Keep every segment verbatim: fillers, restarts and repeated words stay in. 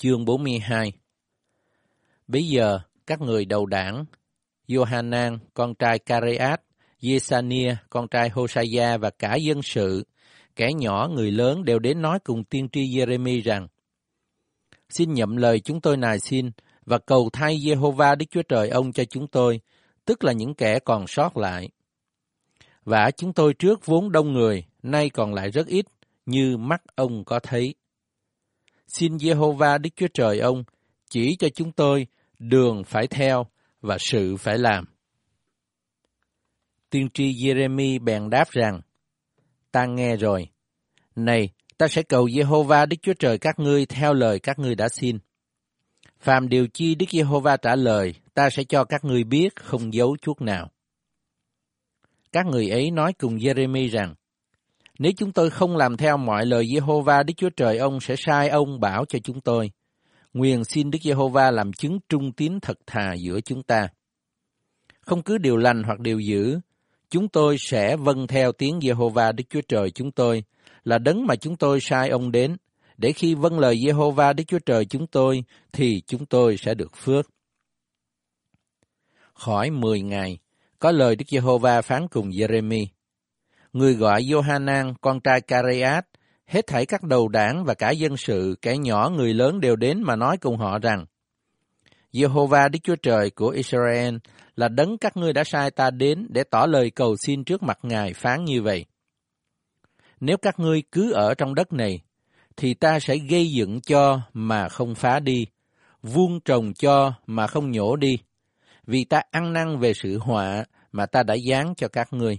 chương bốn mươi hai. Bấy giờ, các người đầu đảng, Johanan, con trai Careat, Jesania, con trai Hosea và cả dân sự, kẻ nhỏ người lớn đều đến nói cùng tiên tri Giê-rê-mi rằng: Xin nhậm lời chúng tôi nài xin và cầu thay Giê-hô-va Đức Chúa Trời ông cho chúng tôi, tức là những kẻ còn sót lại. Vả chúng tôi trước vốn đông người, nay còn lại rất ít, như mắt ông có thấy. Xin Giê-hô-va Đức Chúa Trời ông chỉ cho chúng tôi đường phải theo và sự phải làm. Tiên tri Giê-rê-mi bèn đáp rằng: Ta nghe rồi. Này, ta sẽ cầu Giê-hô-va Đức Chúa Trời các ngươi theo lời các ngươi đã xin. Phàm điều chi Đức Giê-hô-va trả lời, ta sẽ cho các ngươi biết, không giấu chút nào. Các người ấy nói cùng Giê-rê-mi rằng: Nếu chúng tôi không làm theo mọi lời Giê-hô-va Đức Chúa Trời ông sẽ sai ông bảo cho chúng tôi. Nguyện xin Đức Giê-hô-va làm chứng trung tín thật thà giữa chúng ta. Không cứ điều lành hoặc điều dữ, chúng tôi sẽ vâng theo tiếng Giê-hô-va Đức Chúa Trời chúng tôi, là đấng mà chúng tôi sai ông đến, để khi vâng lời Giê-hô-va Đức Chúa Trời chúng tôi, thì chúng tôi sẽ được phước. Khỏi mười ngày, có lời Đức Giê-hô-va phán cùng Giê-rê-mi: Người gọi Johanan, con trai Careat, hết thảy các đầu đảng và cả dân sự, kẻ nhỏ người lớn đều đến mà nói cùng họ rằng: Giê-hô-va Đức Chúa Trời của Israel là đấng các ngươi đã sai ta đến để tỏ lời cầu xin trước mặt Ngài phán như vậy: Nếu các ngươi cứ ở trong đất này, thì ta sẽ gây dựng cho mà không phá đi, vuông trồng cho mà không nhổ đi, vì ta ăn năn về sự họa mà ta đã giáng cho các ngươi.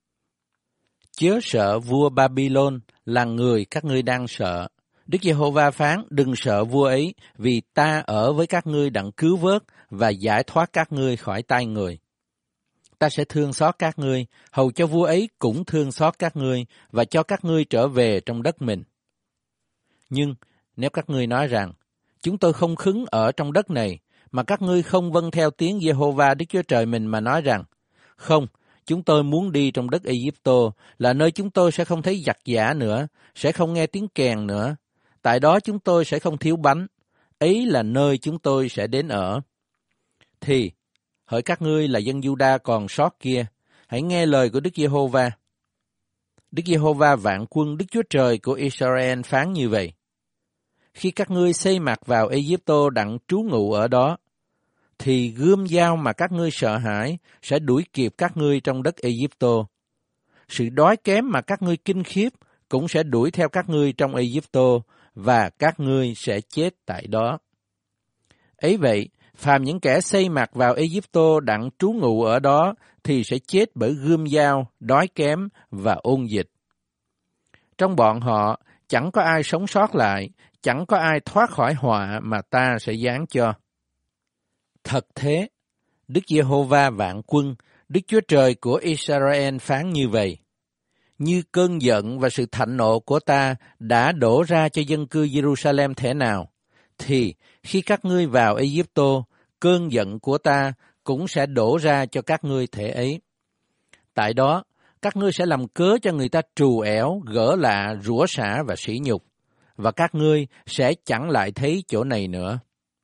Chớ sợ vua Babylon là người các ngươi đang sợ. Đức Giê-hô-va phán: Đừng sợ vua ấy, vì ta ở với các ngươi đặng cứu vớt và giải thoát các ngươi khỏi tay người. Ta sẽ thương xót các ngươi, hầu cho vua ấy cũng thương xót các ngươi và cho các ngươi trở về trong đất mình. Nhưng nếu các ngươi nói rằng: Chúng tôi không khứng ở trong đất này, mà các ngươi không vâng theo tiếng Giê-hô-va Đức Chúa Trời mình mà nói rằng: Không, chúng tôi muốn đi trong đất Ê-díp-tô, là nơi chúng tôi sẽ không thấy giặc giã nữa, sẽ không nghe tiếng kèn nữa. Tại đó chúng tôi sẽ không thiếu bánh, ấy là nơi chúng tôi sẽ đến ở. Thì, hỡi các ngươi là dân Giu-đa còn sót kia, hãy nghe lời của Đức Giê-hô-va. Đức Giê-hô-va vạn quân Đức Chúa Trời của Israel phán như vậy: Khi các ngươi xây mặt vào Ê-díp-tô đặng trú ngụ ở đó, thì gươm dao mà các ngươi sợ hãi sẽ đuổi kịp các ngươi trong đất Ê-díp-tô. Sự đói kém mà các ngươi kinh khiếp cũng sẽ đuổi theo các ngươi trong Ê-díp-tô, và các ngươi sẽ chết tại đó. Ấy vậy, phàm những kẻ xây mặt vào Ê-díp-tô đặng trú ngụ ở đó thì sẽ chết bởi gươm dao, đói kém và ôn dịch. Trong bọn họ chẳng có ai sống sót lại, chẳng có ai thoát khỏi họa mà ta sẽ giáng cho. Thật thế, Đức Giê-hô-va vạn quân, Đức Chúa Trời của Israel phán như vậy: Như cơn giận và sự thạnh nộ của ta đã đổ ra cho dân cư Jerusalem thế nào, thì khi các ngươi vào Ê-díp-tô, cơn giận của ta cũng sẽ đổ ra cho các ngươi thể ấy. Tại đó, các ngươi sẽ làm cớ cho người ta trù ẻo, gỡ lạ, rủa xả và sỉ nhục, và các ngươi sẽ chẳng lại thấy chỗ này nữa.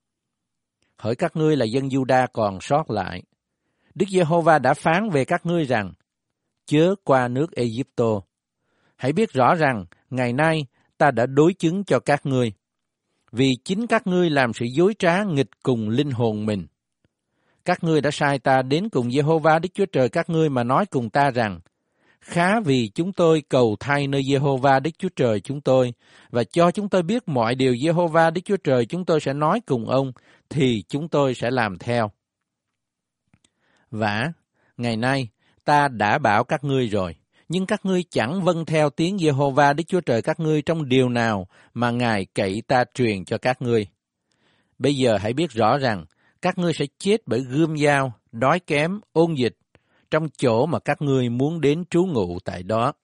Hỡi các ngươi là dân Giu-đa còn sót lại, Đức Giê-hô-va đã phán về các ngươi rằng: Chớ qua nước Ê-díp-tô. Hãy biết rõ rằng, ngày nay ta đã đối chứng cho các ngươi, vì chính các ngươi làm sự dối trá nghịch cùng linh hồn mình. Các ngươi đã sai ta đến cùng Giê-hô-va Đức Chúa Trời các ngươi mà nói cùng ta rằng: Khá vì chúng tôi cầu thay nơi Giê-hô-va Đức Chúa Trời chúng tôi, và cho chúng tôi biết mọi điều Giê-hô-va Đức Chúa Trời chúng tôi sẽ nói cùng ông, thì chúng tôi sẽ làm theo. Vả, ngày nay ta đã bảo các ngươi rồi, nhưng các ngươi chẳng vâng theo tiếng Giê-hô-va Đức Chúa Trời các ngươi trong điều nào mà Ngài cậy ta truyền cho các ngươi. Bây giờ hãy biết rõ rằng, các ngươi sẽ chết bởi gươm dao, đói kém, ôn dịch, trong chỗ mà các ngươi muốn đến trú ngụ tại đó.